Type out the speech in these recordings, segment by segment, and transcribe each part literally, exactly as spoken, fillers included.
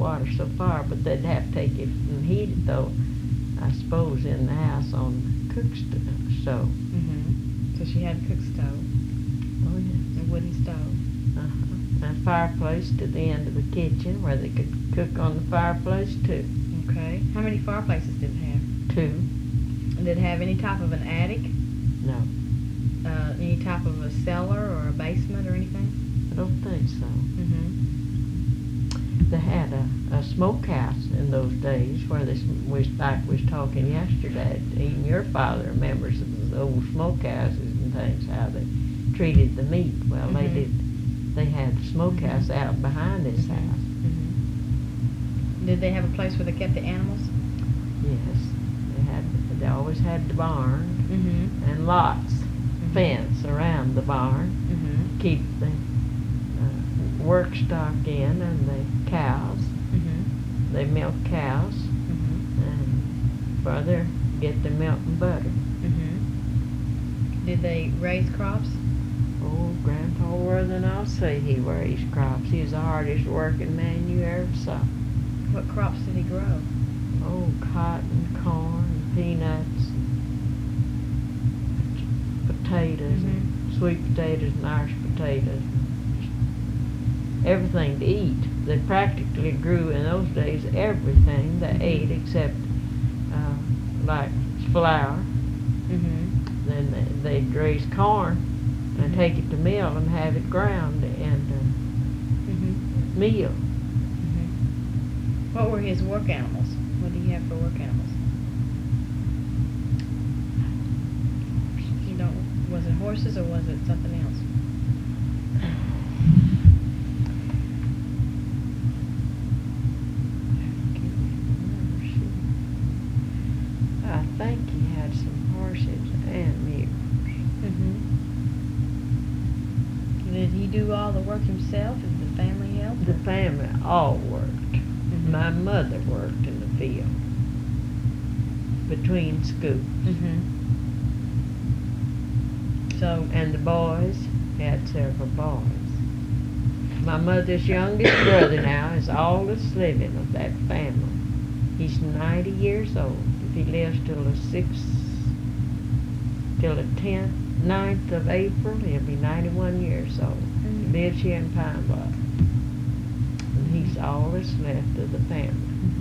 water so far, but they'd have to take it and heat it though, I suppose, in the house on the cook st- stove. Mm-hmm. So she had a cook stove. Oh, yes. A wooden stove. Uh-huh. And a fireplace to the end of the kitchen where they could cook on the fireplace too. Okay. How many fireplaces did it have? Two. And did it have any type of an attic? No. Uh, any type of a cellar or a basement or anything? I don't think so. Mm-hmm. They had a, a smokehouse in those days where they, sm- we, like we was talking yesterday, even your father remembers the old smokehouses and things, how they treated the meat. Well, Mm-hmm. they did, they had the smokehouse Mm-hmm. out behind this Mm-hmm. house. Mm-hmm. Did they have a place where they kept the animals? Yes, they had, they always had the barn Mm-hmm. and lots, Mm-hmm. fence around the barn, Mm-hmm. keep the uh, work stock in and the cows. Mm-hmm. They milk cows Mm-hmm. and brother get the milk and butter. Mm-hmm. Did they raise crops? Oh, Grandpa Worthen, I'll say he raised crops. He was the hardest working man you ever saw. What crops did he grow? Oh, cotton, corn, peanuts, potatoes, Mhm. and sweet potatoes and Irish potatoes. Everything to eat. They practically grew in those days everything they Mhm. ate except uh, like flour. Mm-hmm. Then they- they'd raise corn and Mhm. take it to mill and have it ground and uh, Mm-hmm. meal. Mm-hmm. What were his work animals? What did he have for work animals? You don't, was it horses or was it something else? I think he had some horses and mules. Mm-hmm. Did he do all the work himself? Did the family help? The family all worked. Mhm. My mother worked in the field between schools. Mm-hmm. So, And the boys had several boys. My mother's youngest brother now is oldest living of that family. He's ninety years old. If he lives till the sixth, till the tenth, ninth of April, he'll be ninety-one years old. Mhm. He lives here in Pine Bluff. And he's all that's left of the family.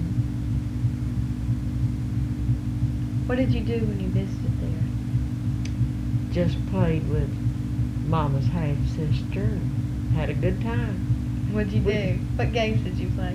what did you do when you visited there? Just played with Mama's half sister and had a good time. What did you We- do? What games did you play?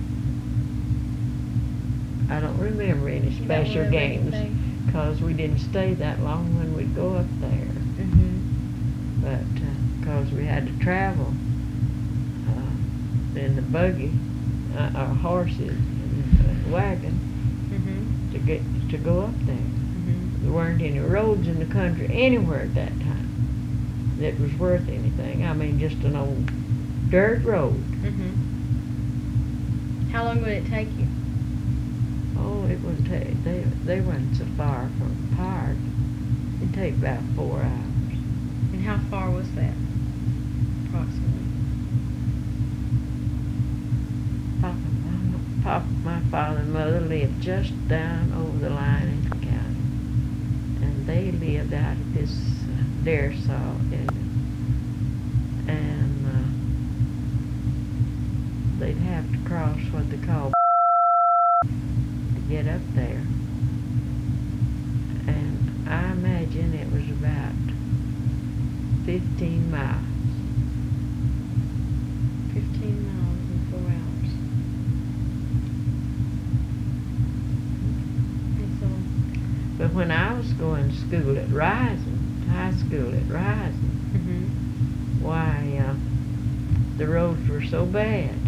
I don't remember any You don't special remember games anything? because we didn't stay that long when we'd go up there. Mm-hmm. But because we had to travel uh, in the buggy, uh, our horses and uh, wagon Mm-hmm. to get to go up there. Mm-hmm. There weren't any roads in the country anywhere at that time that was worth anything. I mean, just an old dirt road. Mm-hmm. How long would it take you? Oh, it would take, they, they weren't so far from the park. It'd take about four hours. And how far was that, approximately? Papa, my, Papa, my father and mother lived just down over the line in the county. And they lived out at this uh, dare saw area. And uh, they'd have to cross what they call to get up there. And I imagine it was about fifteen miles. Fifteen miles in four hours. And so, But when I was going to school at Rising, high school at Rising, mm-hmm. why, uh, the roads were so bad.